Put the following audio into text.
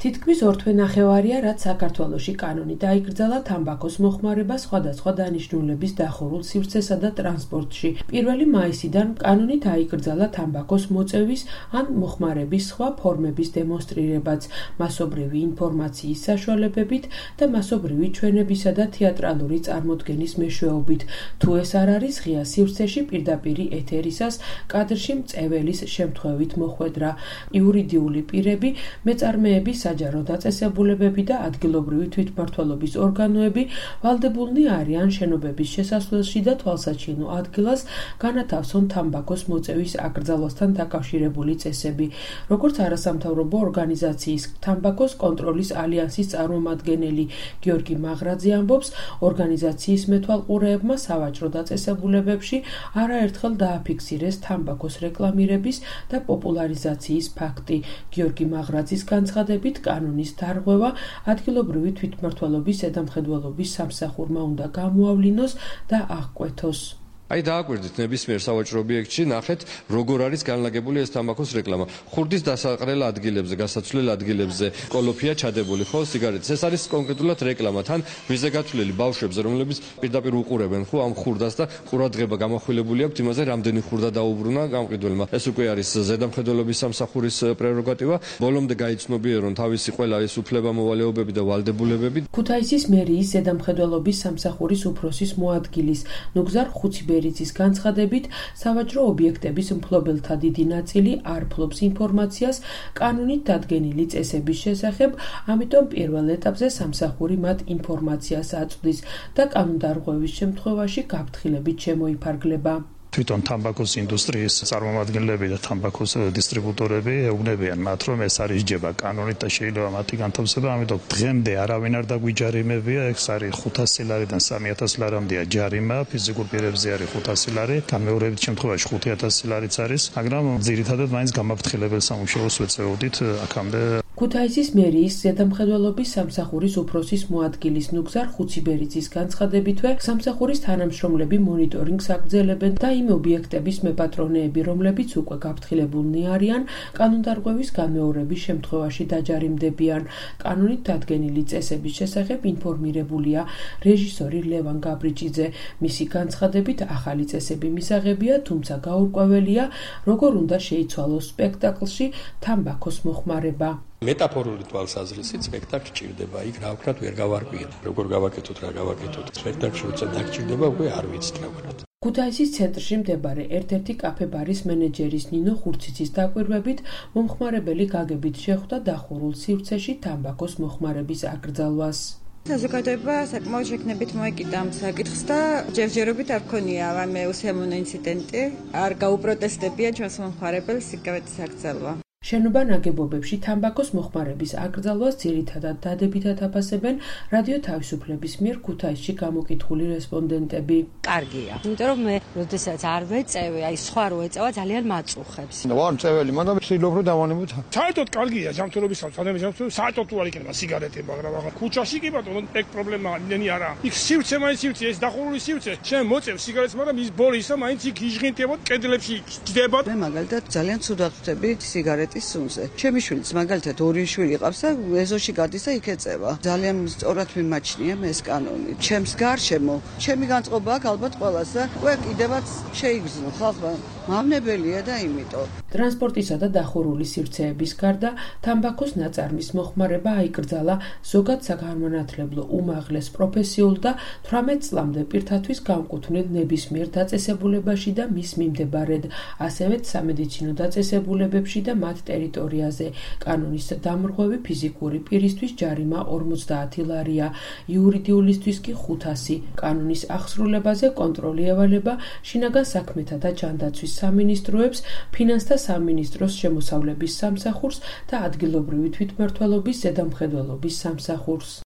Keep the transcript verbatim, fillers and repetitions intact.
თითქმის ორ თვე ნახევარია, რაც საქართველოში კანონით აიკრძალა თამბაქოს მოხმარება სხვადასხვა დანიშნულების დახურულ სივრცესა და ტრანსპორტში. პირველი მაისიდან კანონით აიკრძალა თამბაქოს მოწევის ან მოხმარების სხვა ფორმების დემონსტრირებაც, მასობრივი ინფორმაციის საშუალებებით და მასობრივი ჩვენებისა და თეატრალური წარმოდგენის მეშვეობით. თუ ეს არ არის ღია სივრცეში პირდაპირი ეთერისას კადრში მწეველის შემთხვევით მოხვედრა. იურიდიული პირები, მეწარმეები, საჯარო დაწესებულებები და ადგილობრივი თვითმმართველობის ორგანოები ვალდებულნი არიან შენობების შესასვლელში და თვალსაჩინო ადგილას განათავსონ თამბაქოს მოწევის აკრძალვასთან დაკავშირებული წესები. როგორც არასამთავრობო ორგანიზაციის თამბაქოს კონტროლის ალიანსის წარმომადგენელი გიორგი მაღრაძე ამბობს, ორგანიზაციის მეთვალყურეებმა სავაჭრო დაწესებულებებში არაერთხელ დააფიქსირეს თამბაქოს რეკლამირების და პოპულარიზაციის ფაქტი. გიორგი მაღრაძის განცხადებით, კანონის დარღვევა ადგილობრივი თვითმმართველობის ზედამხედველობის სამსახურმა უნდა გამოავლინოს და აღკვეთოს. აი დააკვირდით ნებისმიერ სავაჭრო ობიექტში, ნახეთ, როგორ არის განლაგებული ეს თამბაქოს რეკლამა. ხურდის დასაყრელ ადგილებზე, გასაცვლელ ადგილებზე კოლოფია ჩადებული, ხო, სიგარეტის. ეს არის კონკრეტულად რეკლამა, თან მისზე გათვლილი ბავშვებზე, რომლებიც პირდაპირ უყურებენ, ხო, ამ ხურდას და ყურადღება გამახვილებული აქვთ იმაზე, რამდენი ხურდა დაუბრუნა გამყიდველმა. ეს უკვე არის ზედამხედველობის სამსახურის პრეროგატივა. ბოლომდე გაიცნობიერონ თავისი ყველა ეს უფლებამოვალეობები და ვალდებულებები. ქუთაისის მერიის ზედამხედველობის სამსახურის უფროსის მოადგილის ნუგზარ ხუციბე ბერიძის განცხადებით, სავაჭრო ობიექტების მფლობელთა დიდი ნაწილი არ ფლობს ინფორმაციას კანონით დადგენილი წესების შესახებ, ამიტომ პირველ ეტაპზე სამსახური მათ ინფორმაციას აწვდის და კანონდარღვევის შემთხვევაში გაფრთხილებით შემოიფარგლება. თვითონ თამბაქოს ინდუსტრიის წარმომადგენლები და თამბაქოს დისტრიბუტორები ეუბნებიან მათ, რომ ეს არის ჯება კანონით და შეიძლება მათი განთავსება, ამიტომ დღემდე არავინ არ დაგვიჯარიმებია, ეს არის ხუთასი ლარიდან სამი ათასი ლარამდეა ჯარიმა, ფიზიკურ პირებზე არის ხუთასი ლარი, განმეორებით შემთხვევაში ხუთი ათასი ლარიც არის, მაგრამ ძირითადად მაინც გამაფრთხილებელ სამუშაოს ვეწეოდით აქამდე. ქუთაისის მერიის ზედამხედველობის სამსახურის უფროსის მოადგილის ნუგზარ ხუციბერიძის განცხადებითვე, სამსახურის თანამშრომლები მონიტორინგს აგრძელებენ და იმ ობიექტების მეპატრონეები, რომლებიც უკვე გაფრთხილებულნი არიან, კანონდარღვევის განმეორების შემთხვევაში დაჯარიმდებიან. კანონით დადგენილი წესების შესახებ ინფორმირებულია რეჟისორი ლევან გაბრიჭიძე. მისი განცხადებით, ახალი წესები მისაღებია, თუმცა გაურკვეველია, როგორ უნდა შეიცვალოს სპექტაკლში თამბაქოს მოხმარება. მეტაფორული თვალსაზრისით სპექტაკლი ჭირდება, იქ რა ვქნათ ვერ გავარკვიეთ. როგორ გავაკეთოთ, რა გავაკეთოთ. სპექტაკლში როცა დაგჭირდება, უკვე არ ვიცით რა ვქნათ. ქუთაისის ცენტრში მდებარე ერთ-ერთი კაფე-ბარის მენეჯერის ნინო ხურციცის დაკვირვებით, მომხმარებელი გაგებით შეხვდა დახურულ სივრცეში თამბაქოს მოხმარების აკრძალვას. საზოგადოება საკმაოდ შექმნებით მოეკიდა ამ საკითხს და ჯერჯერობით არ ქონია ამ უსიამოვნო ინციდენტი. არ გაუპროტესტებია ჩვენს მომხმარებელს სიგარეტის აკრძალვა. შენობა ნაგებობებში თამბაქოს მოხმარების აკრძალვას ძირითადად დადებითად აფასებენ რადიო თავისუფლების მიერ ქუთაისში გამოკითხული რესპონდენტები. კარგია, იმიტომ რომ მე როდესაც არ ვეწევი, აი სხვა რო ეწევა ძალიან მაწუხებს. ვარ მწეველი, მაგრამ ვცდილობ რომ დავანებოთ. საერთოდ კარგია ჯანმრთელობისას, თანამედროვე საერთოდ თუ არ იქნება სიგარეტი, მაგრამ ახლა ქუჩაში კი ბატონო, ეგ პრობლემა იმდენი არა. იქ სივრცე მაინც სივრცე, ეს დახურული სივრცე. შენ მოწევ სიგარეტს, მაგრამ ის ბორი ისა მაინც იქ იჟღინტებოდ კედლებში ჯდება. მე მაგალითად ძალიან ცუდად ვხვდები სიგარეტის სუნზე. ჩემი შვილიც მაგალითად ორი შვილი ყავს და ეზოში გადის და იქ ეწევა. ძალიან სწორად მიმაჩნია ეს კანონი. ჩემს გარშემო, ჩემი განწყობა აქვს ალბათ ყველას და უკვე კიდევაც შეიგრძნო ხალხმა. მავნებელია და იმიტომ. ტრანსპორტისა და დახურული სივრცეების გარდა თამბაქოს ნაწარმის მოხმარება აიკრძალა ზოგად საგანმანათლებლო უმაღლეს პროფესიულ და თვრამეტ წლამდე პირთათვის გამკუთვნილ ნებისმიერ დაწესებულებაში და მის მიმდებარედ, ასევე სამედიცინო დაწესებულებებში და მათ ტერიტორიაზე. კანონის დამრღვევი ფიზიკური პირისთვის ჯარიმა ორმოცდაათი ლარია, იურიდიულისთვის კი ხუთასი. კანონის აღსრულებაზე კონტროლი ევალება შინაგან საქმეთა და ჯანდაცვის სამინისტროებს, ფინანსთა სამინისტროს შემოსავლების სამსახურს და ადგილობრივი თვითმმართველობის ზედამხედველობის სამსახურს.